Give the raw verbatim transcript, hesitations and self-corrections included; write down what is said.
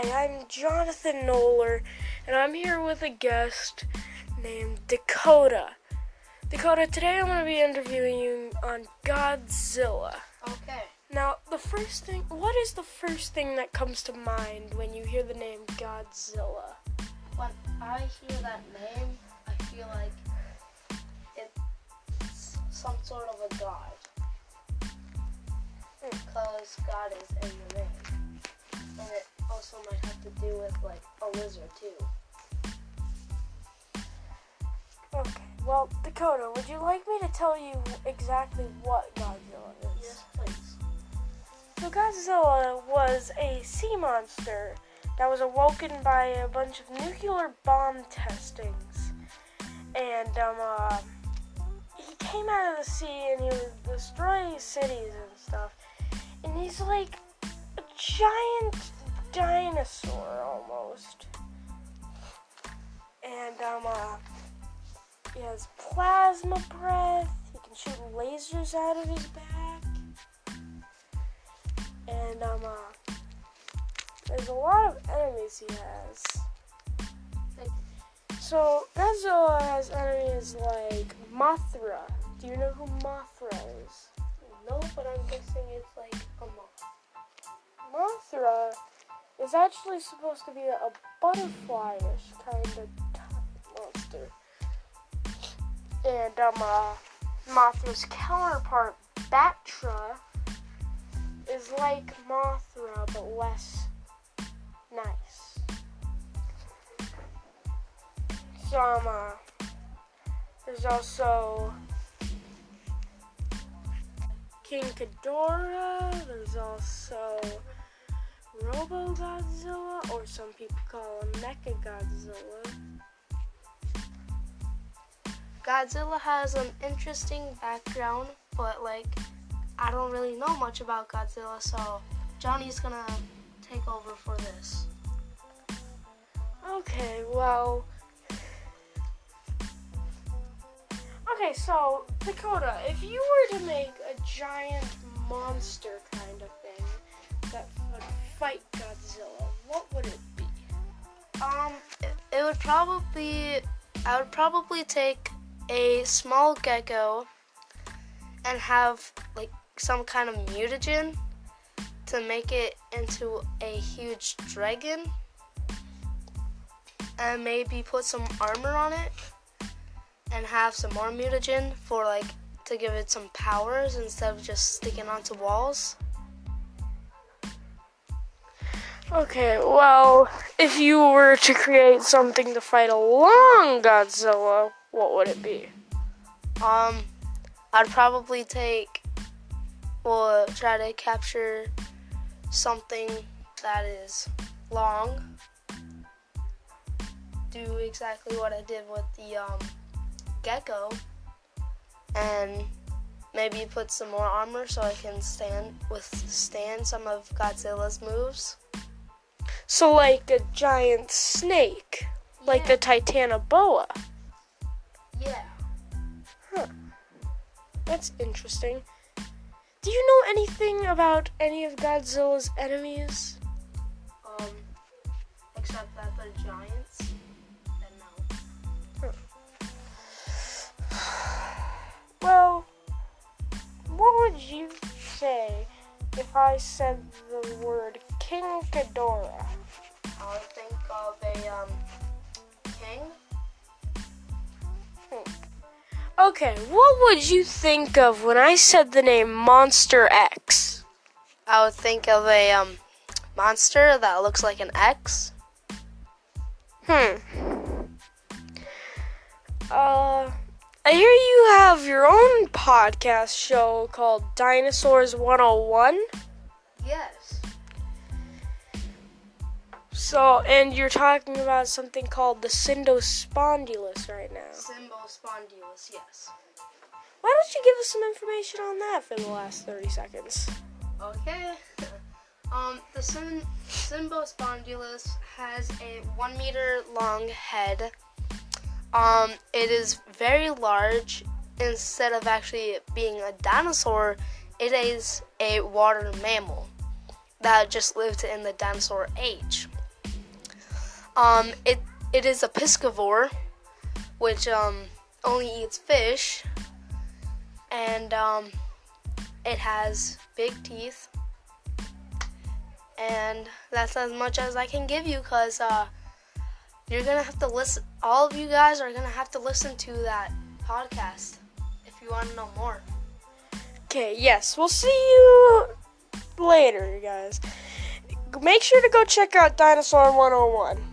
Hi, I'm Jonathan Noller, and I'm here with a guest named Dakota. Dakota, today I'm going to be interviewing you on Godzilla. Okay. Now, the first thing, what is the first thing that comes to mind when you hear the name Godzilla? When I hear that name, I feel like it's some sort of a god. Because God is in the name. And it also might have to do with, like, a lizard, too. Okay, well, Dakota, would you like me to tell you exactly what Godzilla is? Yes, please. So Godzilla was a sea monster that was awoken by a bunch of nuclear bomb testings. And, um, uh, he came out of the sea and he was destroying cities and stuff. And he's like a giant dinosaur almost. And, um, uh, he has plasma breath. He can shoot lasers out of his back. And, um, uh, there's a lot of enemies he has. So, Godzilla has enemies like Mothra. Do you know who Mothra is? No, but I'm guessing it's like a moth. Mothra is actually supposed to be a butterfly-ish kind of monster. And, um, uh, Mothra's counterpart, Batra, is like Mothra, but less nice. So, um, uh, there's also King Ghidorah. There's also Robo-Godzilla, or some people call him Mecha-Godzilla. Godzilla has an interesting background, but, like, I don't really know much about Godzilla, so Johnny's gonna take over for this. Okay, well... Okay, so, Dakota, if you were to make a giant monster kind of thing that would fight Godzilla, what would it be? Um, it, it would probably, I would probably take a small gecko and have, like, some kind of mutagen to make it into a huge dragon, and maybe put some armor on it and have some more mutagen for, like, to give it some powers instead of just sticking onto walls. Okay, well, if you were to create something to fight along Godzilla, what would it be? Um, I'd probably take, well, try to capture something that is long. Do exactly what I did with the, um, gecko, and maybe put some more armor so I can stand withstand some of Godzilla's moves. So like a giant snake, like Yeah. the Titanoboa. Yeah. Huh. That's interesting. Do you know anything about any of Godzilla's enemies? Um, except that they're giants. And no. Well, what would you say if I said the word King Ghidorah? I would think of a, um, king. Hmm. Okay, what would you think of when I said the name Monster X? I would think of a, um, monster that looks like an X. Hmm. Uh, I hear you have your own podcast show called Dinosaurs one oh one. Yes. So, and you're talking about something called the Syndospondylus right now. Symbospondylus, yes. Why don't you give us some information on that for the last thirty seconds? Okay. um, the sym- Symbospondylus has a one meter long head. Um, it is very large. Instead of actually being a dinosaur, it is a water mammal that just lived in the dinosaur age. Um, it it is a piscivore, which um only eats fish, and um, it has big teeth. And that's as much as I can give you, cause uh, you're gonna have to listen. All of you guys are gonna have to listen to that podcast if you want to know more. Okay, yes, we'll see you later, you guys. Make sure to go check out Dinosaur one oh one.